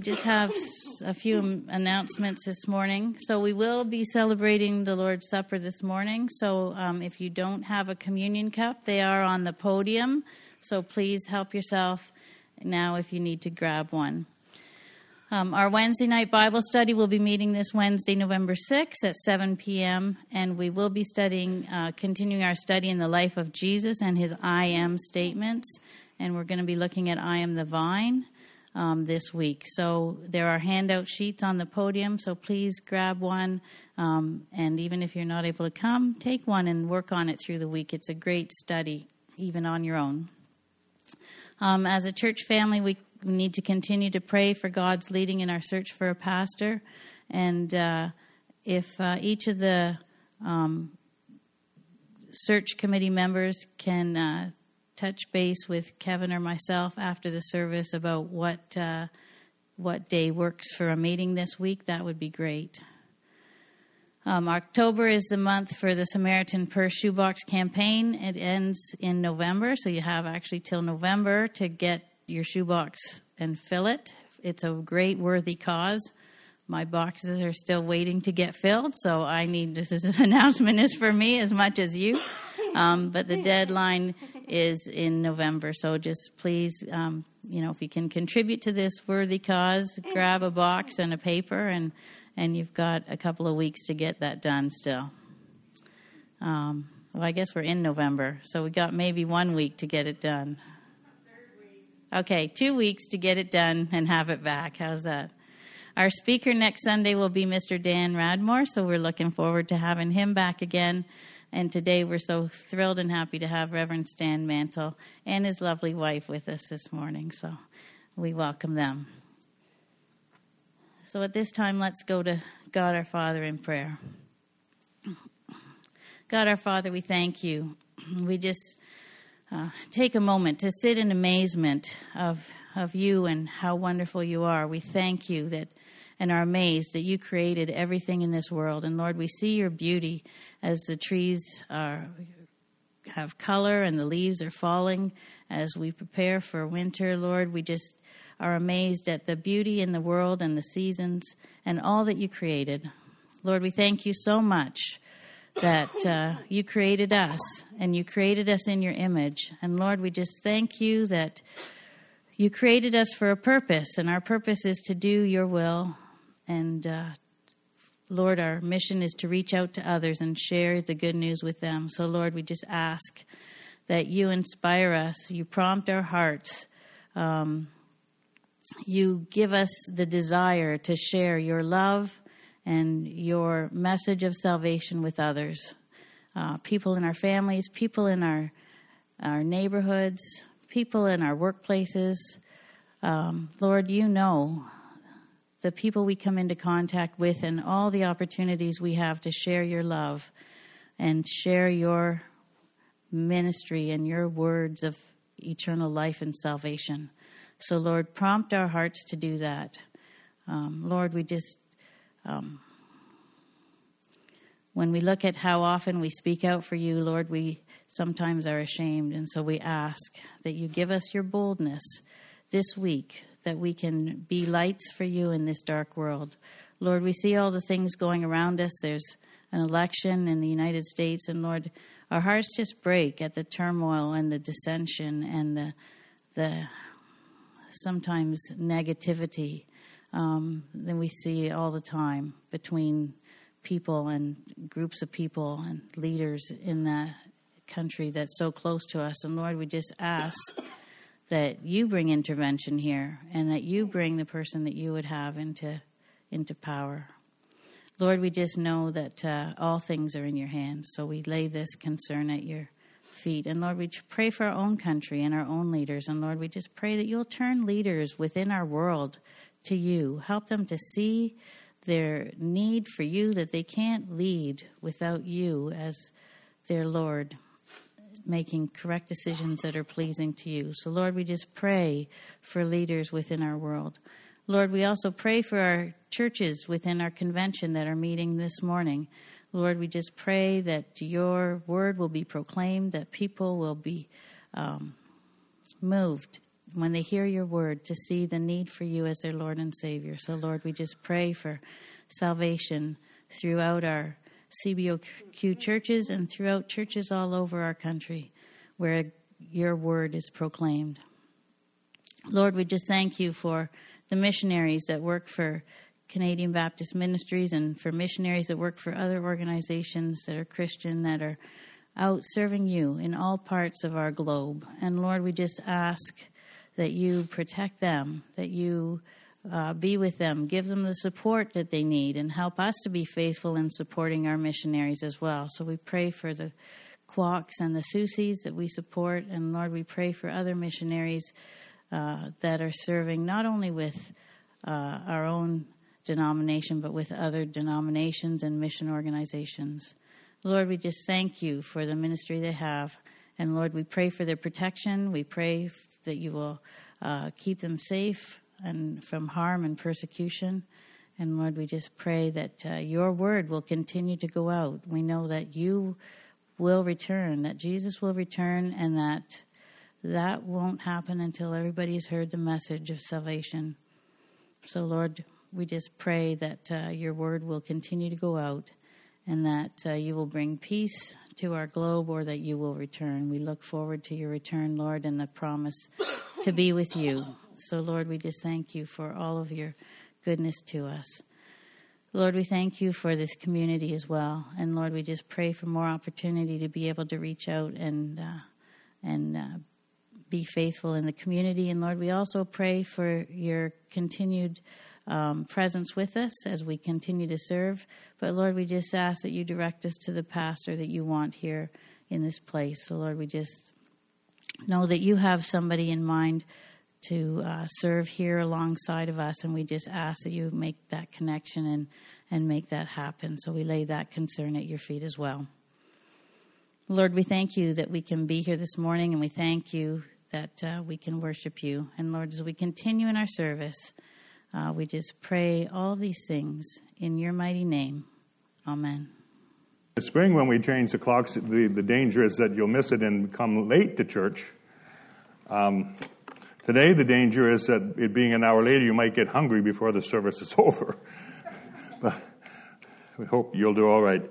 just have a few announcements this morning. So we will be celebrating the Lord's Supper this morning. So if you don't have a communion cup, they are on the podium. So please help yourself now if you need to grab one. Our Wednesday night Bible study will be meeting this Wednesday, November 6th at 7 p.m. And we will be continuing our study in the life of Jesus and his I am statements. And we're going to be looking at I am the vine this week. So there are handout sheets on the podium, so please grab one. And even if you're not able to come, take one and work on it through the week. It's a great study, even on your own. As a church family, we need to continue to pray for God's leading in our search for a pastor. And if each of the search committee members can touch base with Kevin or myself after the service about what day works for a meeting this week, that would be great. October is the month for the Samaritan Purse Shoebox campaign. It ends in November, so you have actually till November to get your shoebox and fill it. It's a great, worthy cause. My boxes are still waiting to get filled, so this announcement is for me as much as you. But the deadline is in November, so just please, if you can contribute to this worthy cause, grab a box and a paper, and you've got a couple of weeks to get that done still. Well, I guess we're in November, so we got maybe 1 week to get it done. Okay, 2 weeks to get it done and have it back. How's that? Our speaker next Sunday will be Mr. Dan Radmore, so we're looking forward to having him back again. And today we're so thrilled and happy to have Reverend Stan Mantle and his lovely wife with us this morning. So we welcome them. So at this time, let's go to God our Father in prayer. God our Father, we thank you. We just take a moment to sit in amazement of you and how wonderful you are. We thank you and are amazed that you created everything in this world. And Lord, we see your beauty as the trees have color and the leaves are falling as we prepare for winter. Lord, we just are amazed at the beauty in the world and the seasons and all that you created. Lord, we thank you so much that you created us and you created us in your image. And Lord, we just thank you that you created us for a purpose, and our purpose is to do your will. And Lord, our mission is to reach out to others and share the good news with them. So Lord, we just ask that you inspire us, you prompt our hearts, you give us the desire to share your love and your message of salvation with others, people in our families, people in our neighborhoods, people in our workplaces. Lord, you know the people we come into contact with and all the opportunities we have to share your love and share your ministry and your words of eternal life and salvation. So, Lord, prompt our hearts to do that. Lord, we just, when we look at how often we speak out for you, Lord, we sometimes are ashamed. And so we ask that you give us your boldness this week, that we can be lights for you in this dark world. Lord, we see all the things going around us. There's an election in the United States, and Lord, our hearts just break at the turmoil and the dissension and the sometimes negativity that we see all the time between people and groups of people and leaders in that country that's so close to us. And Lord, we just ask that you bring intervention here and that you bring the person that you would have into power. Lord, we just know that all things are in your hands, so we lay this concern at your feet. And Lord, we pray for our own country and our own leaders. And Lord, we just pray that you'll turn leaders within our world to you. Help them to see their need for you, that they can't lead without you as their Lord, making correct decisions that are pleasing to you. So, Lord, we just pray for leaders within our world. Lord, we also pray for our churches within our convention that are meeting this morning. Lord, we just pray that your word will be proclaimed, that people will be moved when they hear your word, to see the need for you as their Lord and Savior. So, Lord, we just pray for salvation throughout our CBOQ churches and throughout churches all over our country where your word is proclaimed. Lord, we just thank you for the missionaries that work for Canadian Baptist Ministries and for missionaries that work for other organizations that are Christian, that are out serving you in all parts of our globe. And Lord, we just ask that you protect them, that you be with them, give them the support that they need, and help us to be faithful in supporting our missionaries as well. So we pray for the Quaks and the Susies that we support, and Lord, we pray for other missionaries that are serving not only with our own denomination, but with other denominations and mission organizations. Lord, we just thank you for the ministry they have. And Lord, we pray for their protection. We pray that you will keep them safe and from harm and persecution. And Lord, we just pray that your word will continue to go out. We know that you will return, that Jesus will return, and that won't happen until everybody has heard the message of salvation. So Lord, we just pray that your word will continue to go out, and that you will bring peace to our globe, or that you will return. We look forward to your return, Lord, and the promise to be with you. So, Lord, we just thank you for all of your goodness to us. Lord, we thank you for this community as well. And, Lord, we just pray for more opportunity to be able to reach out and be faithful in the community. And, Lord, we also pray for your continued presence with us as we continue to serve. But Lord, we just ask that you direct us to the pastor that you want here in this place. So Lord, we just know that you have somebody in mind to serve here alongside of us, and we just ask that you make that connection and make that happen. So we lay that concern at your feet as well. Lord, we thank you that we can be here this morning, and we thank you that we can worship you. And Lord, as we continue in our service, we just pray all of these things in your mighty name. Amen. In the spring, when we change the clocks, the danger is that you'll miss it and come late to church. Today, the danger is that it being an hour later, you might get hungry before the service is over. But we hope you'll do all right.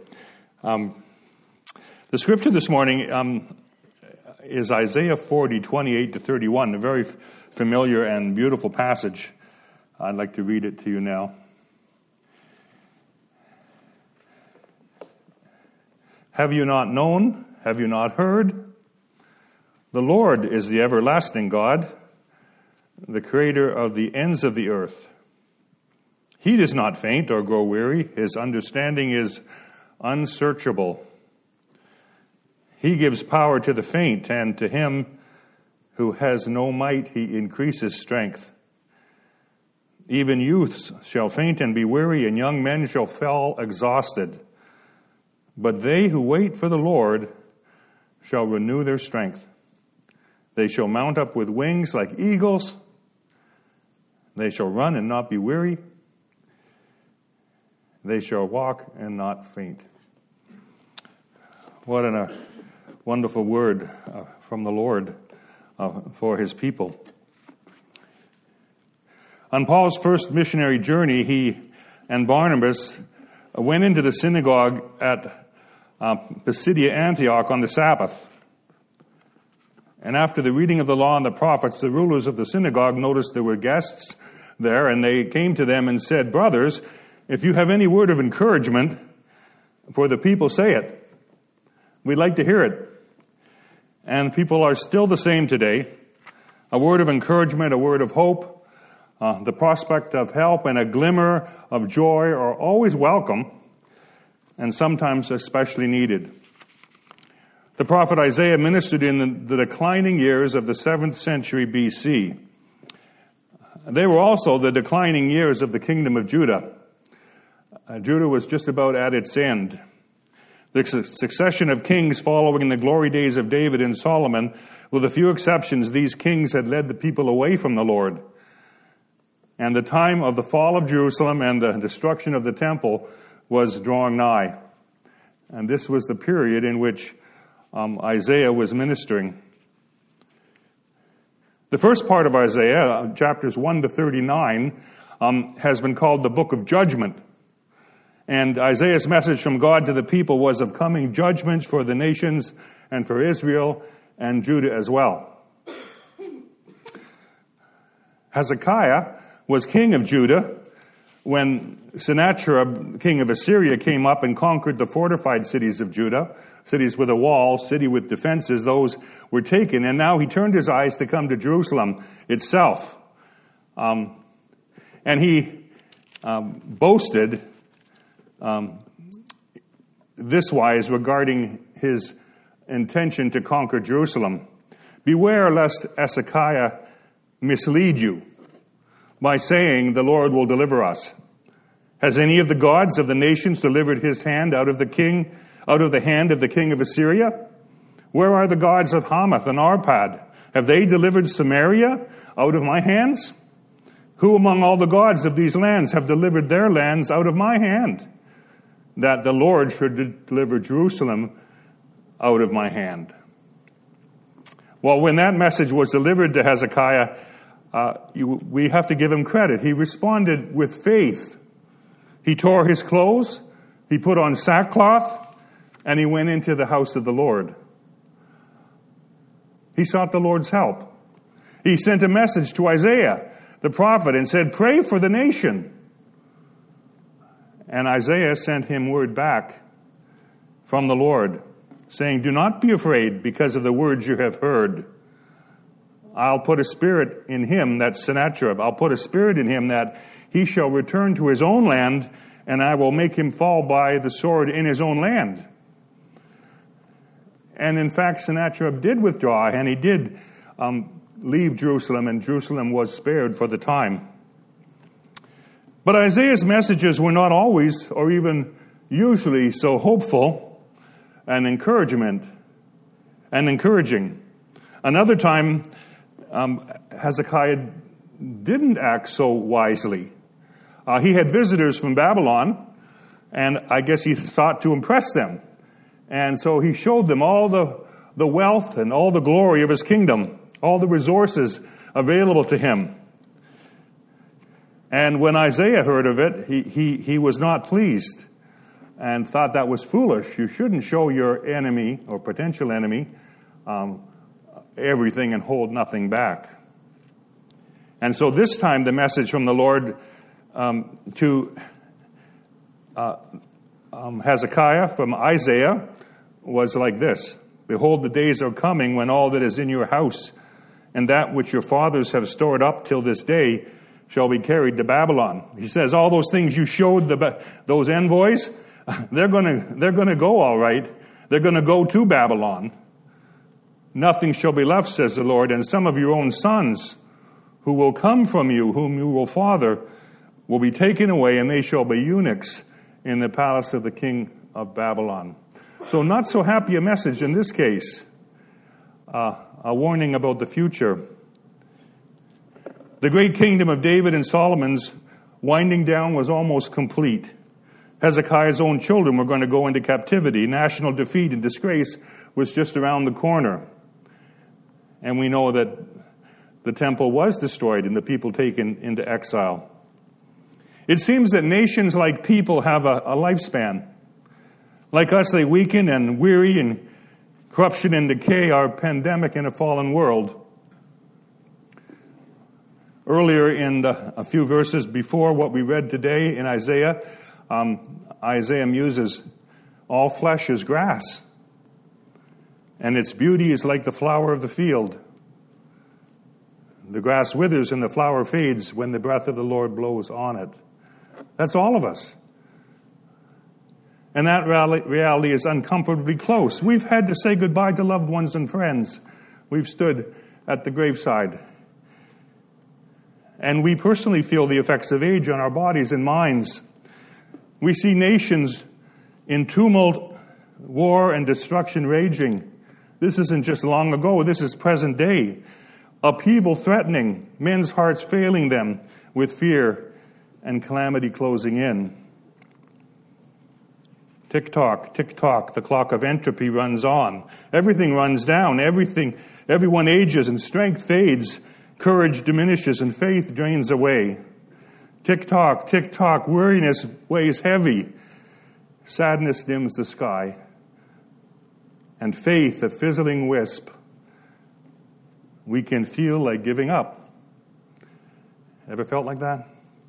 The scripture this morning is Isaiah 40, 28 to 31, a very familiar and beautiful passage. I'd like to read it to you now. Have you not known? Have you not heard? The Lord is the everlasting God, the creator of the ends of the earth. He does not faint or grow weary. His understanding is unsearchable. He gives power to the faint, and to him who has no might, he increases strength. Even youths shall faint and be weary, and young men shall fall exhausted. But they who wait for the Lord shall renew their strength. They shall mount up with wings like eagles. They shall run and not be weary. They shall walk and not faint. What a wonderful word from the Lord for his people. On Paul's first missionary journey, he and Barnabas went into the synagogue at Pisidia Antioch on the Sabbath. And after the reading of the law and the prophets, the rulers of the synagogue noticed there were guests there, and they came to them and said, "Brothers, if you have any word of encouragement for the people, say it. We'd like to hear it." And people are still the same today. A word of encouragement, a word of hope, the prospect of help, and a glimmer of joy are always welcome, and sometimes especially needed. The prophet Isaiah ministered in the declining years of the 7th century BC. They were also the declining years of the kingdom of Judah. Judah was just about at its end. The succession of kings following the glory days of David and Solomon, with a few exceptions, these kings had led the people away from the Lord. And the time of the fall of Jerusalem and the destruction of the temple was drawing nigh. And this was the period in which Isaiah was ministering. The first part of Isaiah, chapters 1 to 39, has been called the book of judgment. And Isaiah's message from God to the people was of coming judgments for the nations and for Israel and Judah as well. Hezekiah was king of Judah when Sennacherib, king of Assyria, came up and conquered the fortified cities of Judah, cities with a wall, city with defenses. Those were taken, and now he turned his eyes to come to Jerusalem itself. And he boasted this wise regarding his intention to conquer Jerusalem. Beware lest Hezekiah mislead you by saying, the Lord will deliver us. Has any of the gods of the nations delivered his hand out of the hand of the king of Assyria? Where are the gods of Hamath and Arpad? Have they delivered Samaria out of my hands? Who among all the gods of these lands have delivered their lands out of my hand, that the Lord should deliver Jerusalem out of my hand? Well, when that message was delivered to Hezekiah, we have to give him credit. He responded with faith. He tore his clothes, he put on sackcloth, and he went into the house of the Lord. He sought the Lord's help. He sent a message to Isaiah, the prophet, and said, pray for the nation. And Isaiah sent him word back from the Lord, saying, do not be afraid because of the words you have heard. I'll put a spirit in him, that's Sennacherib. I'll put a spirit in him that he shall return to his own land, and I will make him fall by the sword in his own land. And in fact, Sennacherib did withdraw, and he did leave Jerusalem, and Jerusalem was spared for the time. But Isaiah's messages were not always, or even usually, so hopeful and encouraging. Another time, Hezekiah didn't act so wisely. He had visitors from Babylon, and I guess he sought to impress them. And so he showed them all the wealth and all the glory of his kingdom, all the resources available to him. And when Isaiah heard of it, he was not pleased and thought that was foolish. You shouldn't show your enemy or potential enemy everything and hold nothing back. And so this time the message from the Lord to Hezekiah from Isaiah was like this. Behold, the days are coming when all that is in your house and that which your fathers have stored up till this day shall be carried to Babylon. He says, all those things you showed those envoys, they're going to go all right. They're going to go to Babylon. Nothing shall be left, says the Lord, and some of your own sons who will come from you, whom you will father, will be taken away, and they shall be eunuchs in the palace of the king of Babylon. So not so happy a message in this case. A warning about the future. The great kingdom of David and Solomon's winding down was almost complete. Hezekiah's own children were going to go into captivity. National defeat and disgrace was just around the corner. And we know that the temple was destroyed and the people taken into exile. It seems that nations like people have a lifespan. Like us, they weaken and weary, and corruption and decay are pandemic in a fallen world. Earlier in a few verses before what we read today in Isaiah, Isaiah muses, all flesh is grass, and its beauty is like the flower of the field. The grass withers and the flower fades when the breath of the Lord blows on it. That's all of us. And that reality is uncomfortably close. We've had to say goodbye to loved ones and friends. We've stood at the graveside. And we personally feel the effects of age on our bodies and minds. We see nations in tumult, war, and destruction raging. This isn't just long ago. This is present day. Upheaval threatening, men's hearts failing them with fear and calamity closing in. Tick-tock, tick-tock, the clock of entropy runs on. Everything runs down. Everyone ages and strength fades Courage diminishes and faith drains away. Tick-tock, tick-tock, weariness weighs heavy. Sadness dims the sky. And faith, a fizzling wisp, we can feel like giving up. Ever felt like that?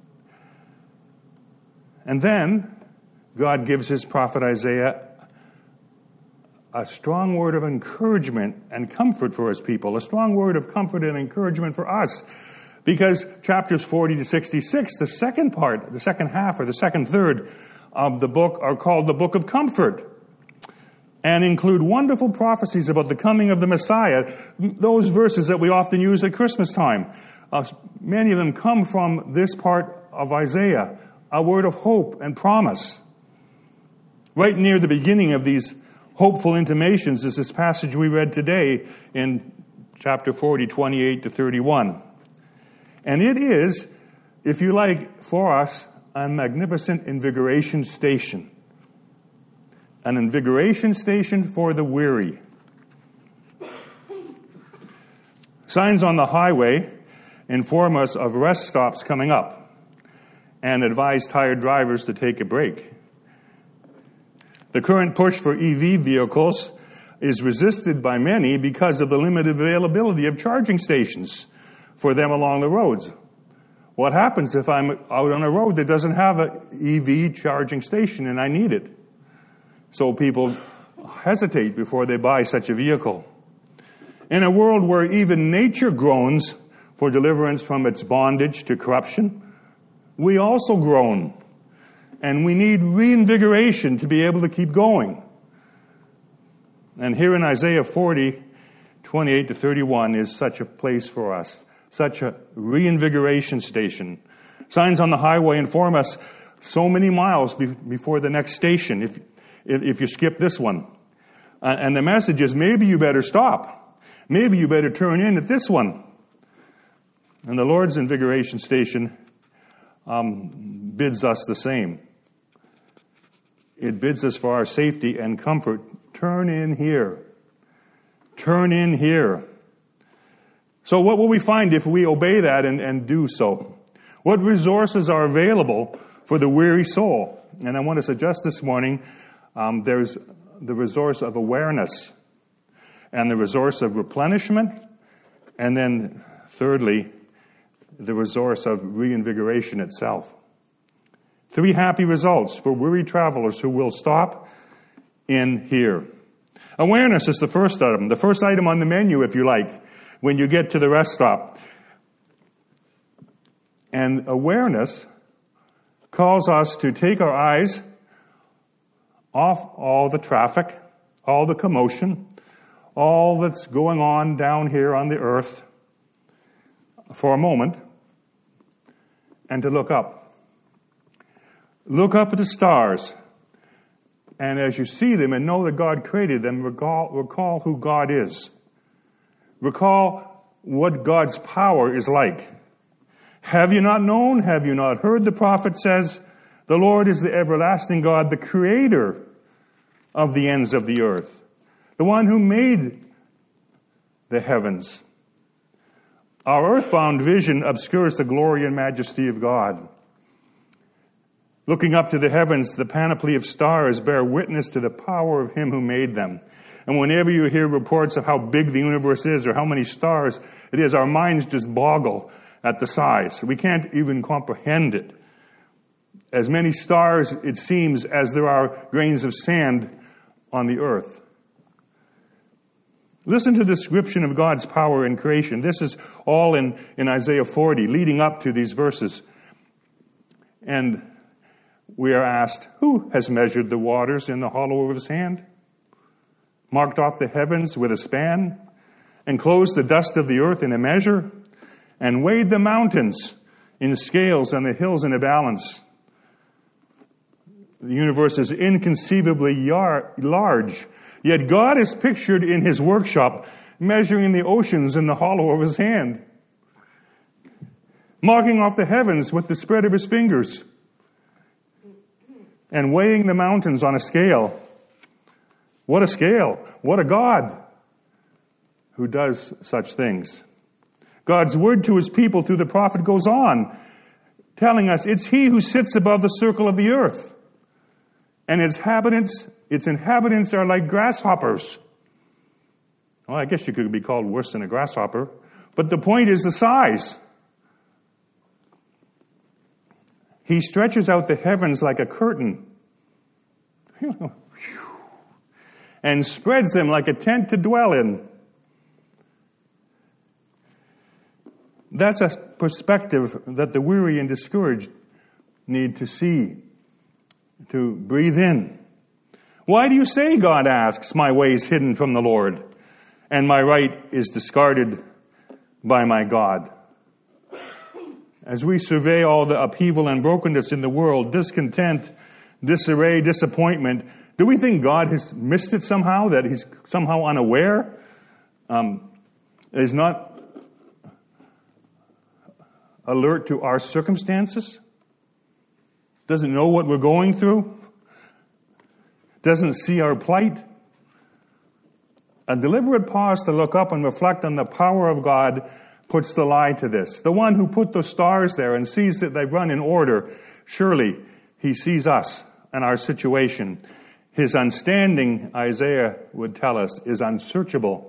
And then God gives his prophet Isaiah a strong word of encouragement and comfort for his people, a strong word of comfort and encouragement for us. Because chapters 40 to 66, the second part, the second half or the second third of the book are called the Book of Comfort and include wonderful prophecies about the coming of the Messiah. Those verses that we often use at Christmas time, many of them come from this part of Isaiah, a word of hope and promise. Right near the beginning of these hopeful intimations is this passage we read today in chapter 40, 28 to 31. And it is, if you like, for us, a magnificent invigoration station. An invigoration station for the weary. Signs on the highway inform us of rest stops coming up and advise tired drivers to take a break. The current push for EV vehicles is resisted by many because of the limited availability of charging stations for them along the roads. What happens if I'm out on a road that doesn't have an EV charging station and I need it? So people hesitate before they buy such a vehicle. In a world where even nature groans for deliverance from its bondage to corruption, we also groan. And we need reinvigoration to be able to keep going. And here in Isaiah 40, 28 to 31 is such a place for us. Such a reinvigoration station. Signs on the highway inform us so many miles before the next station if you skip this one. And the message is maybe you better stop. Maybe you better turn in at this one. And the Lord's invigoration station bids us the same. It bids us for our safety and comfort. Turn in here. Turn in here. So what will we find if we obey that and do so? What resources are available for the weary soul? And I want to suggest this morning there's the resource of awareness and the resource of replenishment, and then thirdly, the resource of reinvigoration itself. 3 happy results for weary travelers who will stop in here. Awareness is the first item on the menu, if you like, when you get to the rest stop. And awareness calls us to take our eyes off all the traffic, all the commotion, all that's going on down here on the earth for a moment, and to look up. Look up at the stars, and as you see them and know that God created them, recall who God is. Recall what God's power is like. Have you not known? Have you not heard? The prophet says, the Lord is the everlasting God, the creator of the ends of the earth, the one who made the heavens. Our earthbound vision obscures the glory and majesty of God. Looking up to the heavens, the panoply of stars bear witness to the power of him who made them. And whenever you hear reports of how big the universe is or how many stars it is, our minds just boggle at the size. We can't even comprehend it. As many stars, it seems, as there are grains of sand on the earth. Listen to the description of God's power in creation. This is all in Isaiah 40, leading up to these verses. And we are asked, who has measured the waters in the hollow of his hand? Marked off the heavens with a span? Enclosed the dust of the earth in a measure? And weighed the mountains in scales and the hills in a balance? The universe is inconceivably large, yet God is pictured in his workshop measuring the oceans in the hollow of his hand, marking off the heavens with the spread of his fingers, and weighing the mountains on a scale. What a scale! What a God who does such things. God's word to his people through the prophet goes on, telling us it's he who sits above the circle of the earth. And its inhabitants are like grasshoppers. Well, I guess you could be called worse than a grasshopper. But the point is the size. He stretches out the heavens like a curtain and spreads them like a tent to dwell in. That's a perspective that the weary and discouraged need to see, to breathe in. Why do you say, God asks, my way is hidden from the Lord, and my right is discarded by my God? As we survey all the upheaval and brokenness in the world, discontent, disarray, disappointment, do we think God has missed it somehow, that he's somehow unaware? Is not alert to our circumstances? Doesn't know what we're going through? Doesn't see our plight? A deliberate pause to look up and reflect on the power of God puts the lie to this. The one who put the stars there and sees that they run in order, surely he sees us and our situation. His understanding, Isaiah would tell us, is unsearchable.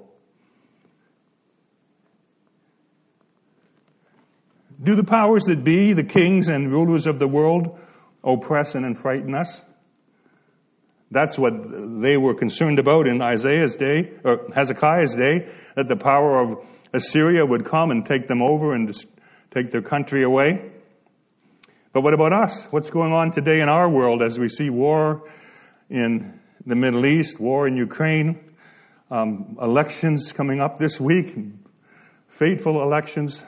Do the powers that be, the kings and rulers of the world, oppress and frighten us? That's what they were concerned about in Isaiah's day, or Hezekiah's day, that the power of Assyria would come and take them over and take their country away. But what about us? What's going on today in our world as we see war in the Middle East, war in Ukraine, elections coming up this week, fateful elections?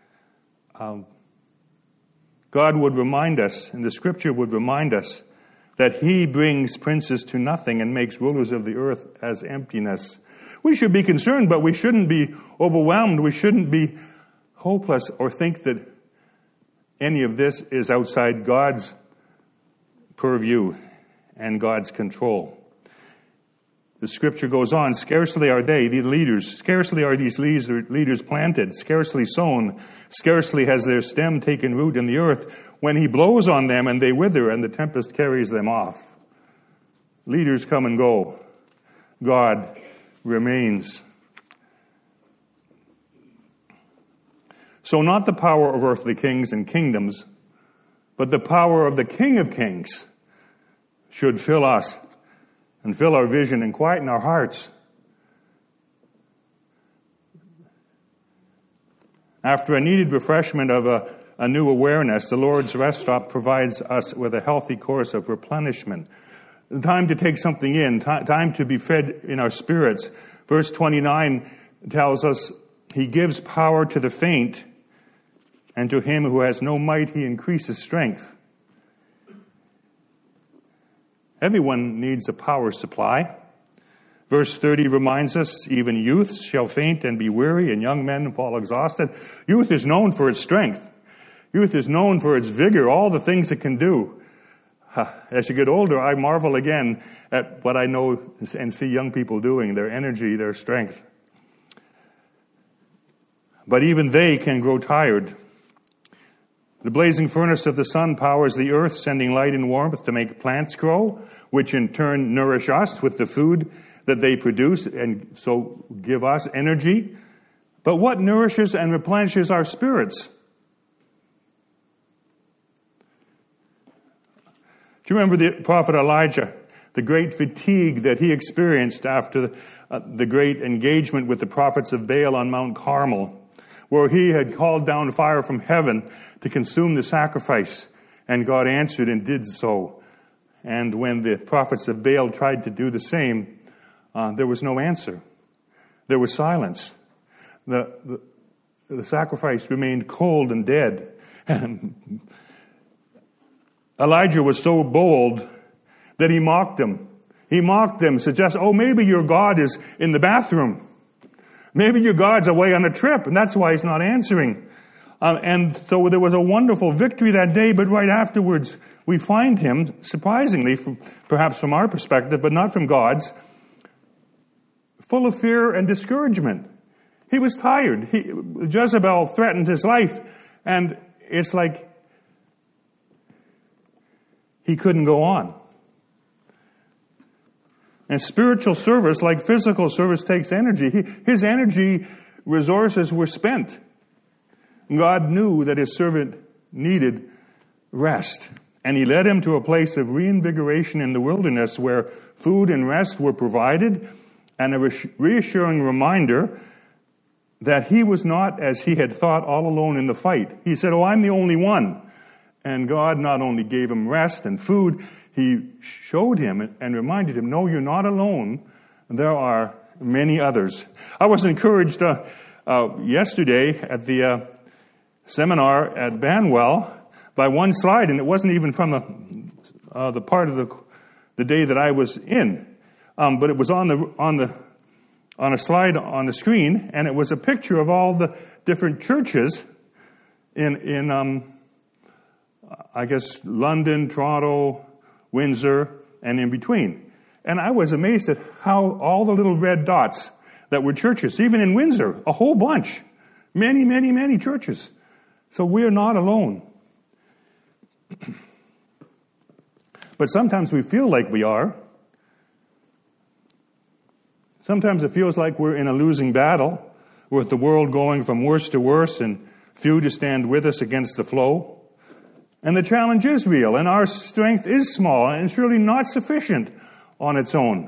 God would remind us, and the Scripture would remind us, that he brings princes to nothing and makes rulers of the earth as emptiness. We should be concerned, but we shouldn't be overwhelmed. We shouldn't be hopeless or think that any of this is outside God's purview and God's control. The Scripture goes on, scarcely are they, the leaders, scarcely are these leaders planted, scarcely sown, scarcely has their stem taken root in the earth, when he blows on them and they wither and the tempest carries them off. Leaders come and go. God remains. So not the power of earthly kings and kingdoms, but the power of the King of Kings should fill us and fill our vision and quieten our hearts. After a needed refreshment of a new awareness, the Lord's rest stop provides us with a healthy course of replenishment. Time to take something in, time to be fed in our spirits. Verse 29 tells us, he gives power to the faint, and to him who has no might he increases strength. Everyone needs a power supply. Verse 30 reminds us, even youths shall faint and be weary, and young men fall exhausted. Youth is known for its strength. Youth is known for its vigor, all the things it can do. As you get older, I marvel again at what I know and see young people doing, their energy, their strength. But even they can grow tired. The blazing furnace of the sun powers the earth, sending light and warmth to make plants grow, which in turn nourish us with the food that they produce and so give us energy. But what nourishes and replenishes our spirits? Do you remember the prophet Elijah, the great fatigue that he experienced after the great engagement with the prophets of Baal on Mount Carmel, where he had called down fire from heaven to consume the sacrifice, and God answered and did so. And when the prophets of Baal tried to do the same, there was no answer. There was silence. The sacrifice remained cold and dead. Elijah was so bold that he mocked them. He mocked them, suggested, maybe your God is in the bathroom. Maybe your God's away on a trip, and that's why he's not answering. And so there was a wonderful victory that day, but right afterwards we find him, surprisingly, perhaps from our perspective, but not from God's, full of fear and discouragement. He was tired. Jezebel threatened his life, and it's like he couldn't go on. And spiritual service, like physical service, takes energy. His energy resources were spent. God knew that his servant needed rest. And he led him to a place of reinvigoration in the wilderness where food and rest were provided, and a reassuring reminder that he was not, as he had thought, all alone in the fight. He said, "Oh, I'm the only one." And God not only gave him rest and food, he showed him and reminded him, "No, you're not alone. There are many others." I was encouraged yesterday at the seminar at Banwell by one slide, and it wasn't even from the part of the day that I was in, but it was on a slide on the screen, and it was a picture of all the different churches in I guess London, Toronto, Windsor, and in between. And I was amazed at how all the little red dots that were churches, even in Windsor, a whole bunch, many, many, many churches. So we're not alone. But sometimes we feel like we are. Sometimes it feels like we're in a losing battle, with the world going from worse to worse and few to stand with us against the flow. And the challenge is real, and our strength is small, and it's really not sufficient on its own.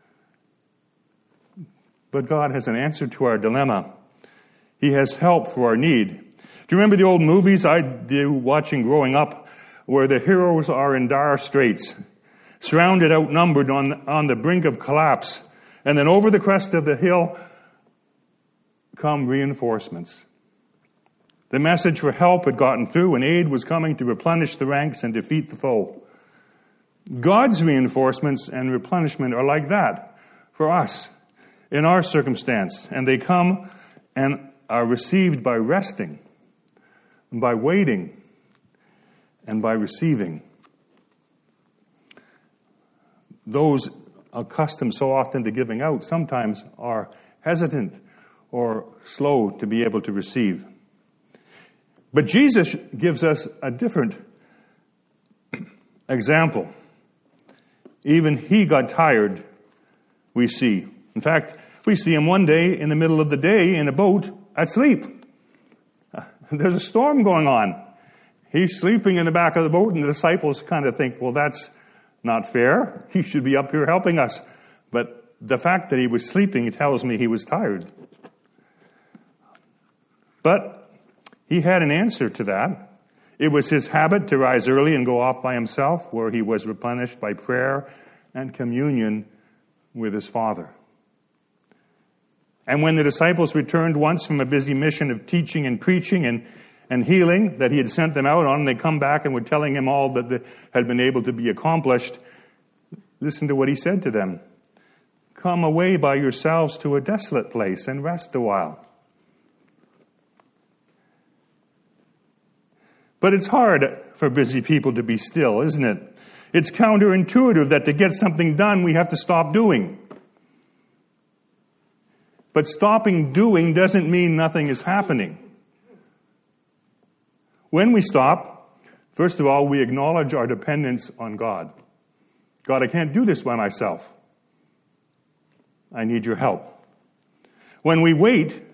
But God has an answer to our dilemma. He has help for our need. Do you remember the old movies I do watching growing up, where the heroes are in dire straits, surrounded, outnumbered, on the brink of collapse, and then over the crest of the hill come reinforcements? The message for help had gotten through, and aid was coming to replenish the ranks and defeat the foe. God's reinforcements and replenishment are like that for us in our circumstance, and they come and are received by resting, and by waiting, and by receiving. Those accustomed so often to giving out sometimes are hesitant or slow to be able to receive. But Jesus gives us a different example. Even he got tired, we see. In fact, we see him one day in the middle of the day in a boat asleep. There's a storm going on. He's sleeping in the back of the boat, and the disciples kind of think, well, that's not fair. He should be up here helping us. But the fact that he was sleeping tells me he was tired. But he had an answer to that. It was his habit to rise early and go off by himself, where he was replenished by prayer and communion with his Father. And when the disciples returned once from a busy mission of teaching and preaching and healing that he had sent them out on, they come back and were telling him all that had been able to be accomplished. Listen to what he said to them. "Come away by yourselves to a desolate place and rest a while." But it's hard for busy people to be still, isn't it? It's counterintuitive that to get something done, we have to stop doing. But stopping doing doesn't mean nothing is happening. When we stop, first of all, we acknowledge our dependence on God. God, I can't do this by myself. I need your help. When we wait,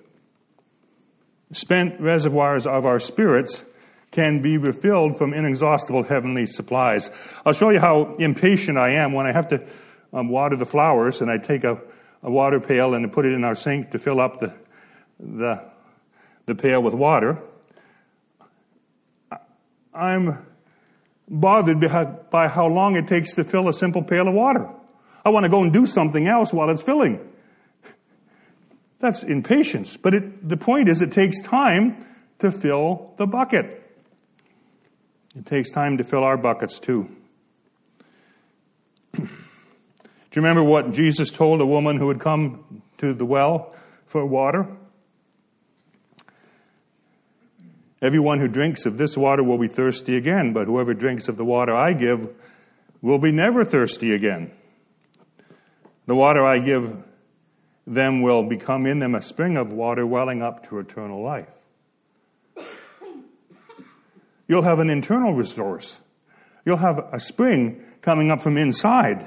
spent reservoirs of our spirits can be refilled from inexhaustible heavenly supplies. I'll show you how impatient I am when I have to water the flowers, and I take a water pail and put it in our sink to fill up the pail with water. I'm bothered by how long it takes to fill a simple pail of water. I want to go and do something else while it's filling. That's impatience. But the point is, it takes time to fill the bucket. It takes time to fill our buckets too. Do you remember what Jesus told a woman who had come to the well for water? Everyone who drinks of this water will be thirsty again, but whoever drinks of the water I give will be never thirsty again. The water I give them will become in them a spring of water welling up to eternal life. You'll have an internal resource. You'll have a spring coming up from inside.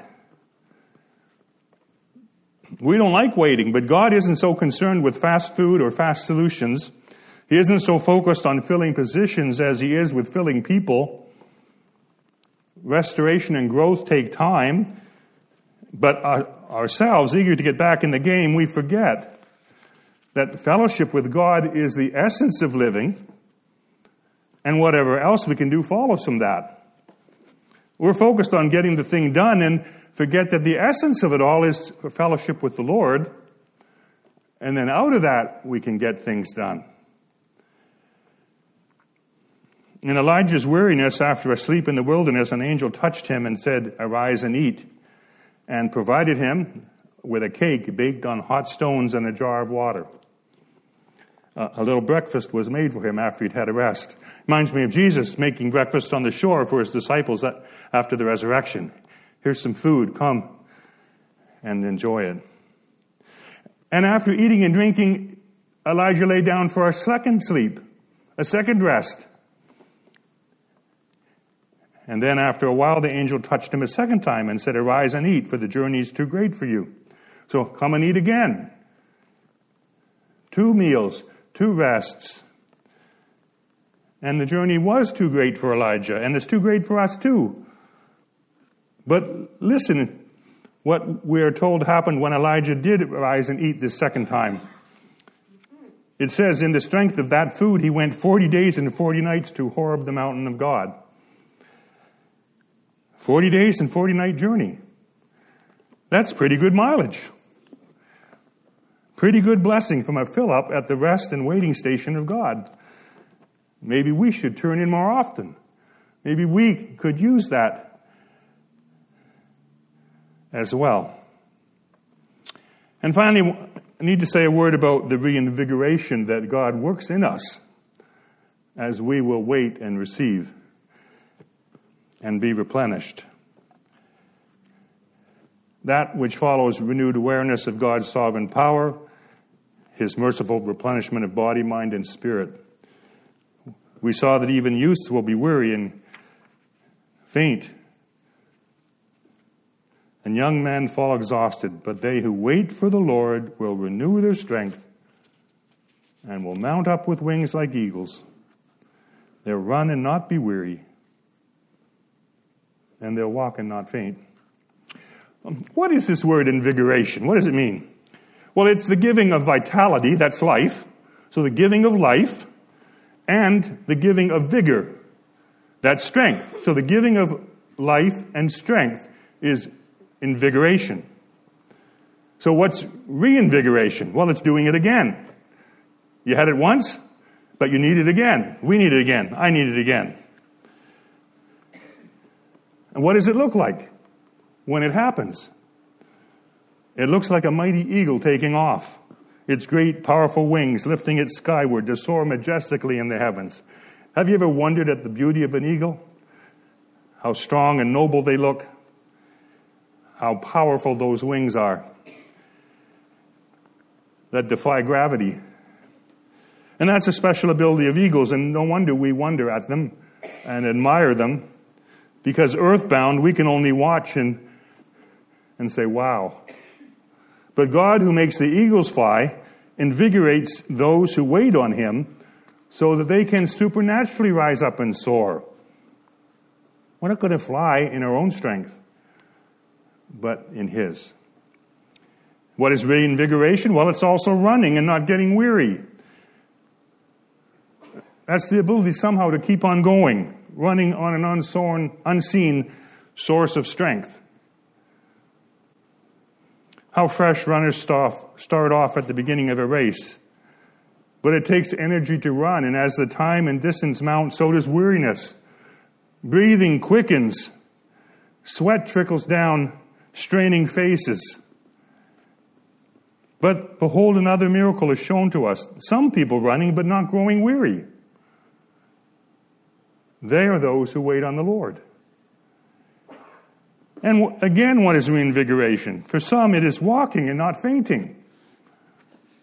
We don't like waiting, but God isn't so concerned with fast food or fast solutions. He isn't so focused on filling positions as he is with filling people. Restoration and growth take time, but ourselves, eager to get back in the game, we forget that fellowship with God is the essence of living, and whatever else we can do follows from that. We're focused on getting the thing done and forget that the essence of it all is fellowship with the Lord, and then out of that we can get things done. In Elijah's weariness after a sleep in the wilderness, an angel touched him and said, "Arise and eat," and provided him with a cake baked on hot stones and a jar of water. A little breakfast was made for him after he'd had a rest. Reminds me of Jesus making breakfast on the shore for his disciples after the resurrection. Here's some food, come and enjoy it. And after eating and drinking, Elijah lay down for a second sleep, a second rest. And then after a while, the angel touched him a second time and said, "Arise and eat, for the journey is too great for you." So come and eat again. 2 meals, 2 rests. And the journey was too great for Elijah, and it's too great for us too. But listen what we're told happened when Elijah did rise and eat this second time. It says, in the strength of that food, he went 40 days and 40 nights to Horeb, the mountain of God. 40 days and 40 night journey. That's pretty good mileage. Pretty good blessing from a fill-up at the rest and waiting station of God. Maybe we should turn in more often. Maybe we could use that as well. And finally, I need to say a word about the reinvigoration that God works in us as we will wait and receive and be replenished. That which follows renewed awareness of God's sovereign power, his merciful replenishment of body, mind, and spirit. We saw that even youths will be weary and faint, and young men fall exhausted, but they who wait for the Lord will renew their strength and will mount up with wings like eagles. They'll run and not be weary, and they'll walk and not faint. What is this word invigoration? What does it mean? Well, it's the giving of vitality, that's life. So the giving of life and the giving of vigor, that's strength. So the giving of life and strength is invigoration. So what's reinvigoration? Well, it's doing it again. You had it once, but you need it again. We need it again. I need it again. And what does it look like when it happens? It looks like a mighty eagle taking off, its great, powerful wings lifting it skyward to soar majestically in the heavens. Have you ever wondered at the beauty of an eagle? How strong and noble they look. How powerful those wings are that defy gravity. And that's a special ability of eagles, and no wonder we wonder at them and admire them, because earthbound we can only watch and say, wow. But God, who makes the eagles fly, invigorates those who wait on him so that they can supernaturally rise up and soar. We're not going to fly in our own strength, but in his. What is reinvigoration? Well, it's also running and not getting weary. That's the ability somehow to keep on going, running on an unseen source of strength. How fresh runners start off at the beginning of a race. But it takes energy to run, and as the time and distance mount, so does weariness. Breathing quickens. Sweat trickles down straining faces. But behold, another miracle is shown to us. Some people running, but not growing weary. They are those who wait on the Lord. And again, what is reinvigoration? For some, it is walking and not fainting.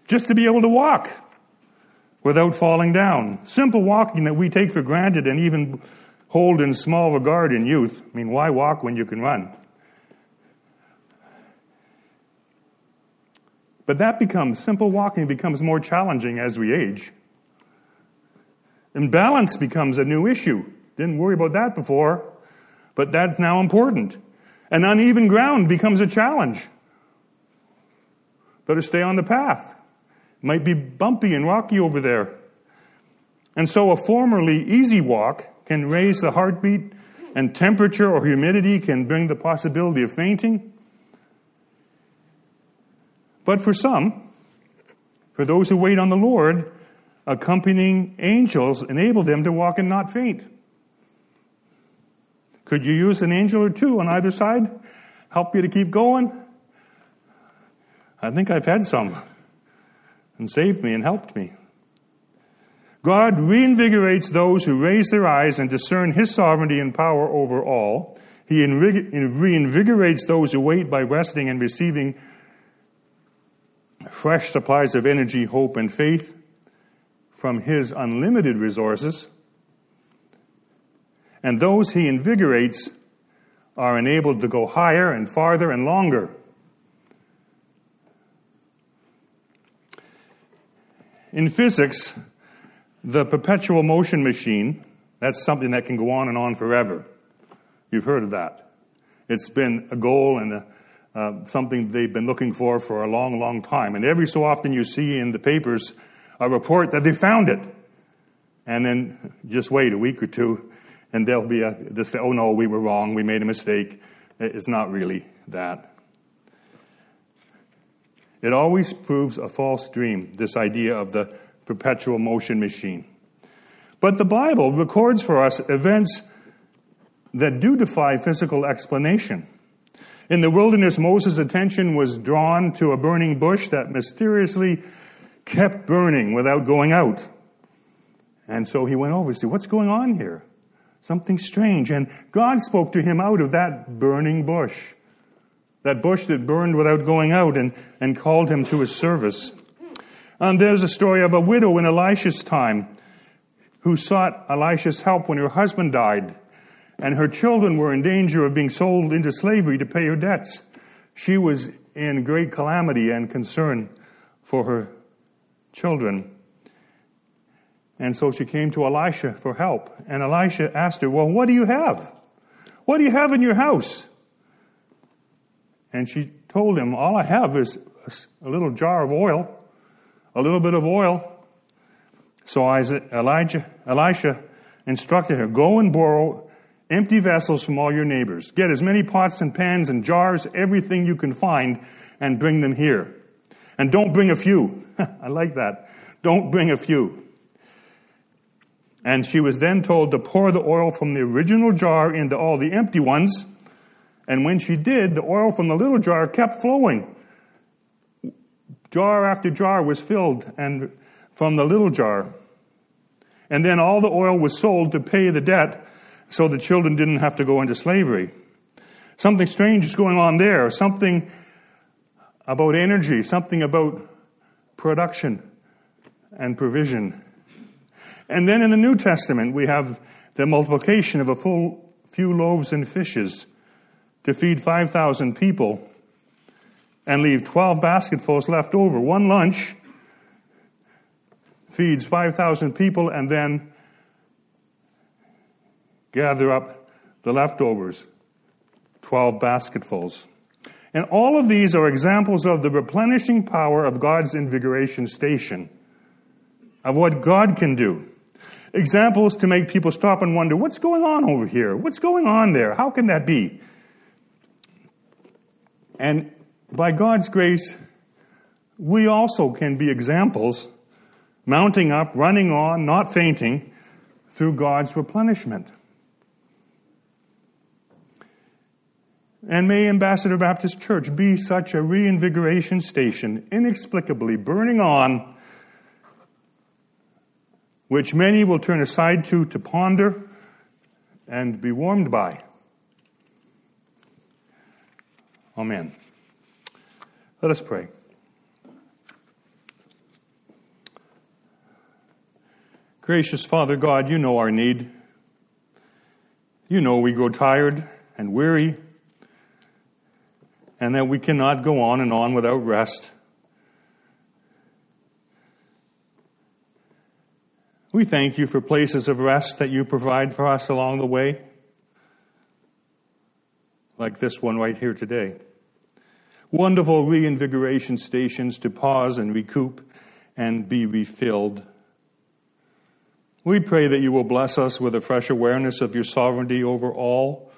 just to be able to walk without falling down. Simple walking that we take for granted and even hold in small regard in youth. I mean, why walk when you can run? But simple walking becomes more challenging as we age. And balance becomes a new issue. Didn't worry about that before, but that's now important. And uneven ground becomes a challenge. Better stay on the path. It might be bumpy and rocky over there. And so a formerly easy walk can raise the heartbeat, and temperature or humidity can bring the possibility of fainting. But for those who wait on the Lord, accompanying angels enable them to walk and not faint. Could you use an angel or two on either side? Help you to keep going? I think I've had some and saved me and helped me. God reinvigorates those who raise their eyes and discern His sovereignty and power over all. He reinvigorates those who wait by resting and receiving fresh supplies of energy, hope, and faith from His unlimited resources. And those He invigorates are enabled to go higher and farther and longer. In physics, the perpetual motion machine, that's something that can go on and on forever. You've heard of that. It's been a goal and something they've been looking for a long, long time. And every so often you see in the papers a report that they found it. And then just wait a week or two, and there'll be oh no, we were wrong, we made a mistake. It's not really that. It always proves a false dream, this idea of the perpetual motion machine. But the Bible records for us events that do defy physical explanation. In the wilderness, Moses' attention was drawn to a burning bush that mysteriously kept burning without going out. And so he went over to see, what's going on here? Something strange. And God spoke to him out of that burning bush. That bush that burned without going out, and called him to His service. And there's a story of a widow in Elisha's time who sought Elisha's help when her husband died, and her children were in danger of being sold into slavery to pay her debts. She was in great calamity and concern for her children. And so she came to Elisha for help. And Elisha asked her, well, what do you have? What do you have in your house? And she told him, all I have is a little jar of oil, a little bit of oil. So Elisha instructed her, go and borrow empty vessels from all your neighbors. Get as many pots and pans and jars, everything you can find, and bring them here. And don't bring a few. I like that. Don't bring a few. And she was then told to pour the oil from the original jar into all the empty ones. And when she did, the oil from the little jar kept flowing. Jar after jar was filled and from the little jar. And then all the oil was sold to pay the debt so the children didn't have to go into slavery. Something strange is going on there. Something about energy. Something about production and provision. And then in the New Testament, we have the multiplication of a few loaves and fishes to feed 5,000 people and leave 12 basketfuls left over. One lunch feeds 5,000 people and then gather up the leftovers, 12 basketfuls. And all of these are examples of the replenishing power of God's invigoration station, of what God can do. Examples to make people stop and wonder, what's going on over here? What's going on there? How can that be? And by God's grace, we also can be examples, mounting up, running on, not fainting, through God's replenishment. And may Ambassador Baptist Church be such a reinvigoration station, inexplicably burning on, which many will turn aside to ponder and be warmed by. Amen. Let us pray. Gracious Father God, you know our need. You know we grow tired and weary, and that we cannot go on and on without rest. We thank you for places of rest that you provide for us along the way, like this one right here today. Wonderful reinvigoration stations to pause and recoup and be refilled. We pray that you will bless us with a fresh awareness of your sovereignty over all,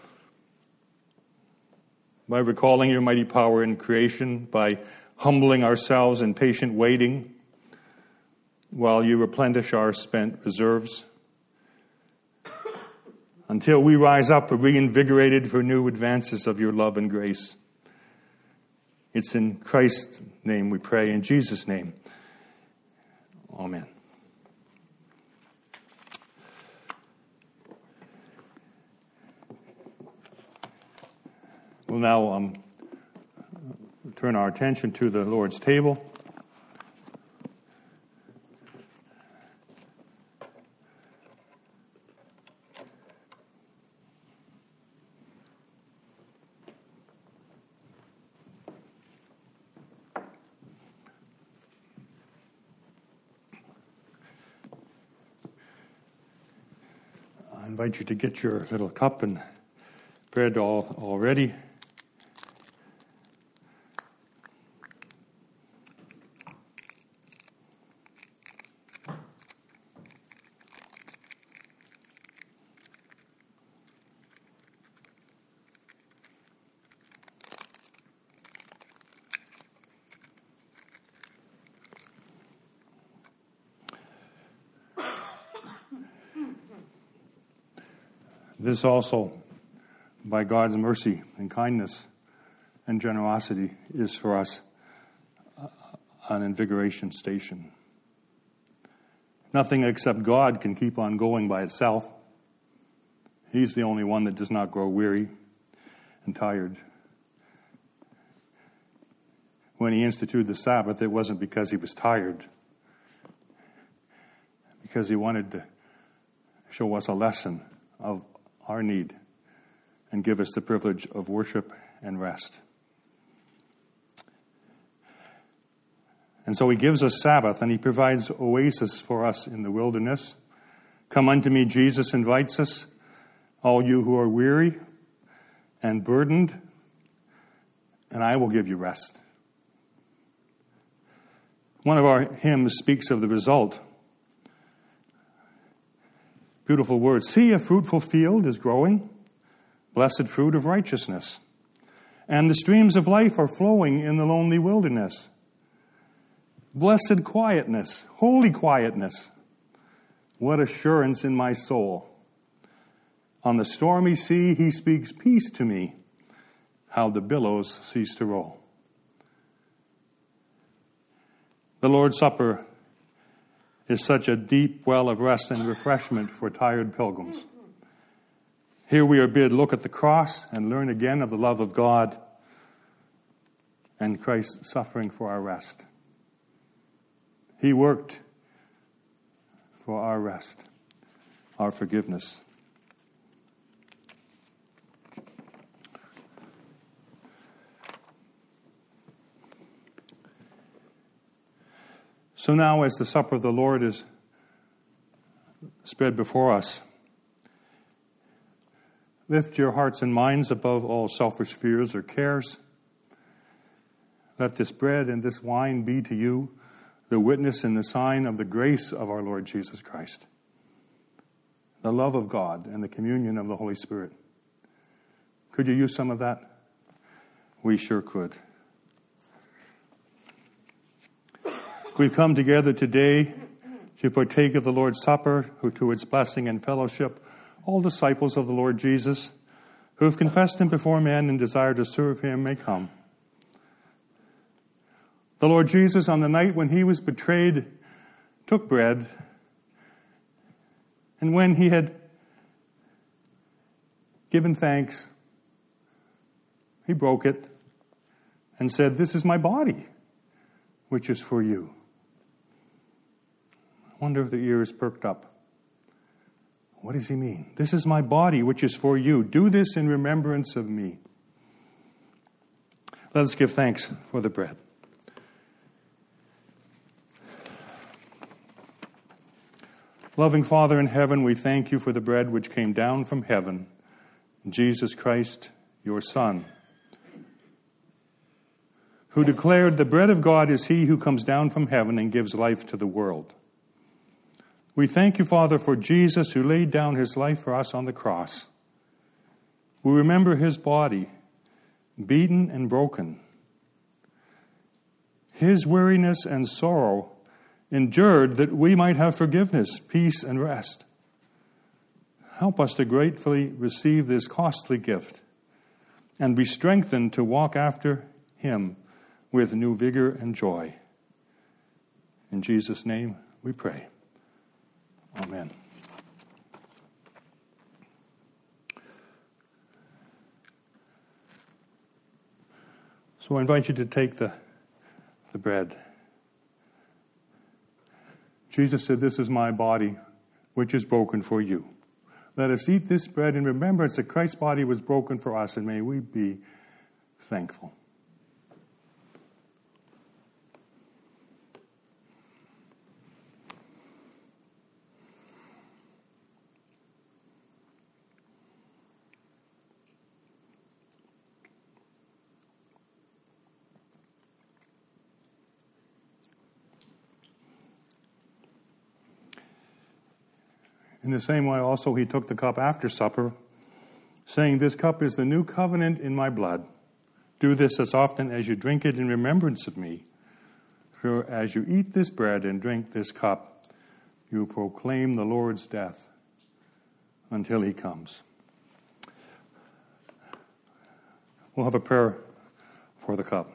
by recalling your mighty power in creation, by humbling ourselves in patient waiting, while you replenish our spent reserves, until we rise up reinvigorated for new advances of your love and grace. It's in Christ's name we pray, in Jesus' name. Amen. We'll now turn our attention to the Lord's table. I invite you to get your little cup and bread all ready. This also, by God's mercy and kindness and generosity, is for us an invigoration station. Nothing except God can keep on going by itself. He's the only one that does not grow weary and tired. When he instituted the Sabbath, it wasn't because he was tired, because he wanted to show us a lesson of our need and give us the privilege of worship and rest. And so he gives us Sabbath, and he provides oasis for us in the wilderness. Come unto me, Jesus invites us, all you who are weary and burdened, and I will give you rest. One of our hymns speaks of the result. Beautiful words. See, a fruitful field is growing, blessed fruit of righteousness. And the streams of life are flowing in the lonely wilderness. Blessed quietness, holy quietness. What assurance in my soul. On the stormy sea he speaks peace to me, how the billows cease to roll. The Lord's Supper is such a deep well of rest and refreshment for tired pilgrims. Here we are bid look at the cross and learn again of the love of God and Christ's suffering for our rest. He worked for our rest, our forgiveness. So now, as the supper of the Lord is spread before us, lift your hearts and minds above all selfish fears or cares. Let this bread and this wine be to you the witness and the sign of the grace of our Lord Jesus Christ, the love of God and the communion of the Holy Spirit. Could you use some of that? We sure could. We've come together today to partake of the Lord's Supper, who to its blessing and fellowship, all disciples of the Lord Jesus, who have confessed him before men and desire to serve him, may come. The Lord Jesus, on the night when he was betrayed, took bread, and when he had given thanks, he broke it and said, "This is my body, which is for you." I wonder if the ears perked up What does he mean? This is my body, which is for you. Do this in remembrance of me. Let us give thanks for the bread. Loving Father in heaven, we thank you for the bread which came down from heaven, Jesus Christ, your Son, who declared, the bread of God is he who comes down from heaven and gives life to the world. We thank you, Father, for Jesus who laid down his life for us on the cross. We remember his body, beaten and broken. His weariness and sorrow endured that we might have forgiveness, peace, and rest. Help us to gratefully receive this costly gift and be strengthened to walk after him with new vigor and joy. In Jesus' name we pray. Amen. So I invite you to take the bread. Jesus said, this is my body, which is broken for you. Let us eat this bread in remembrance that Christ's body was broken for us, and may we be thankful. In the same way also he took the cup after supper, saying, this cup is the new covenant in my blood. Do this as often as you drink it in remembrance of me. For as you eat this bread and drink this cup, you proclaim the Lord's death until he comes. We'll have a prayer for the cup.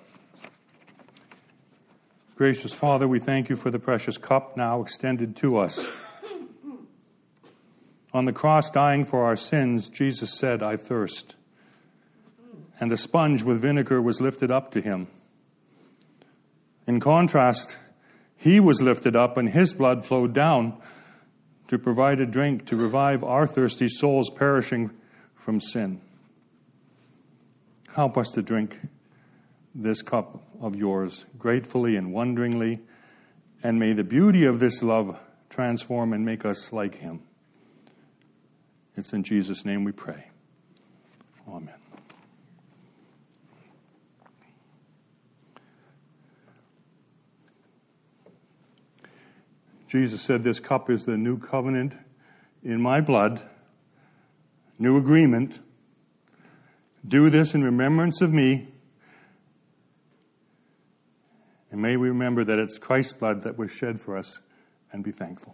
Gracious Father, we thank you for the precious cup now extended to us. On the cross, dying for our sins, Jesus said, I thirst. And a sponge with vinegar was lifted up to him. In contrast, he was lifted up and his blood flowed down to provide a drink to revive our thirsty souls perishing from sin. Help us to drink this cup of yours gratefully and wonderingly, and may the beauty of this love transform and make us like him. It's in Jesus' name we pray. Amen. Jesus said, this cup is the new covenant in my blood, new agreement. Do this in remembrance of me. And may we remember that it's Christ's blood that was shed for us and be thankful.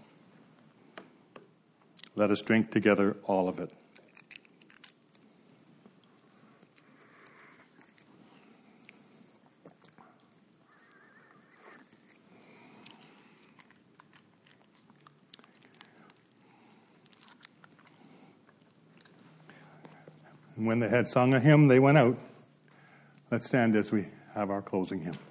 Let us drink together all of it. And when they had sung a hymn, they went out. Let's stand as we have our closing hymn.